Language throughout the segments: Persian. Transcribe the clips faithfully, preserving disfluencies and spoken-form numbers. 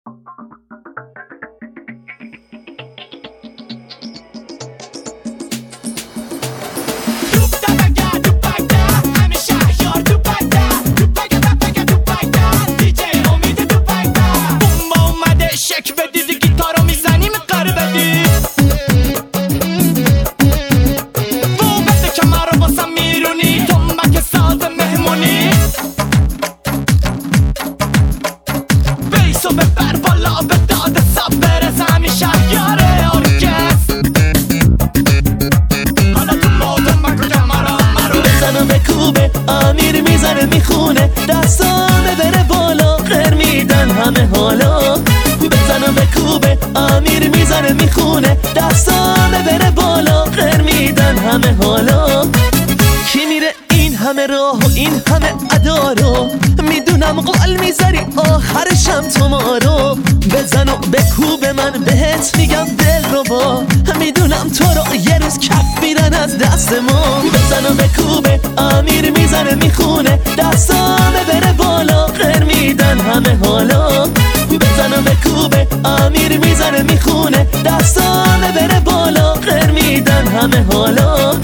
امیر میزنه میخونه دستامه بره بالا غیر میدن همه حالا بزن و بکوبه امیر میزنه میخونه دستامه بره بالا غیر میدن همه حالا کی میره این همه راه و این همه ادا رو میدونم قال میذاری آخرشم تو ما رو بزن و بکوب من بهت میگم دل رو با میدونم تو رو یه روز کف میدن از دست ما بزن و بکوبه امیر میزنه میخونه دستامه بره بالا غیر میدن همه حالا بزن و بکوبه امیر میزنه میخونه دستامه بره بالا غیر میدن همه حالا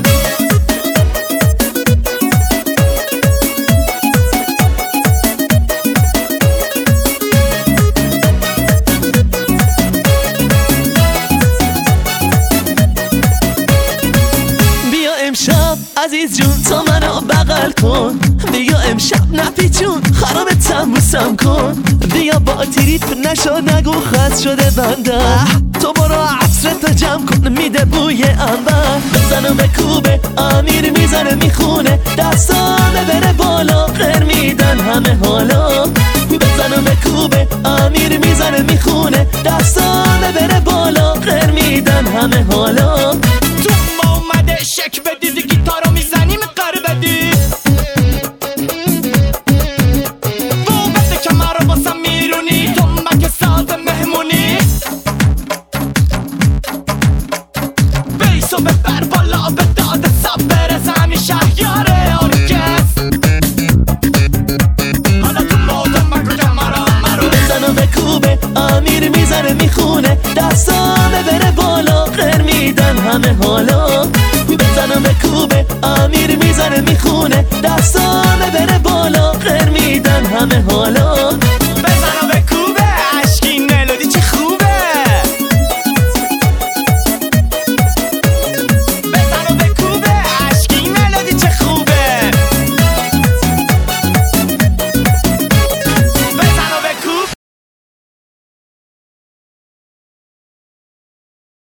امشب عزیز جون تا منو بغل کن بیا امشب نپیچون خرابتم بوسم کن بیا با تریپ نشو نگو خط شده بنده تو برو عطرتو جمع کن میده بوی انبر بزن و بکوبه امیر میزنه میخونه دستامه بره بالا غیر میدن همه حالا بزن و بکوبه امیر میزنه میخونه دستامه بره بالا غیر میدن همه حالا تو ما اومده شک بدید گیتارو میزنیم قر بدید بوبت کمر باسم میرونی تو مک ساز مهمونی بیسو ببر بالا به داد سب برسم شهیار ارکست حالا تو موضوع مکو کمرم مرو بزن و بکوبه امیر میزنه میخونه دستامه بره بالا غیر میدن همه حالا بزن و بکوبه امیر میزنه میخونه دستامه بره بالا غیر میدن همه حالا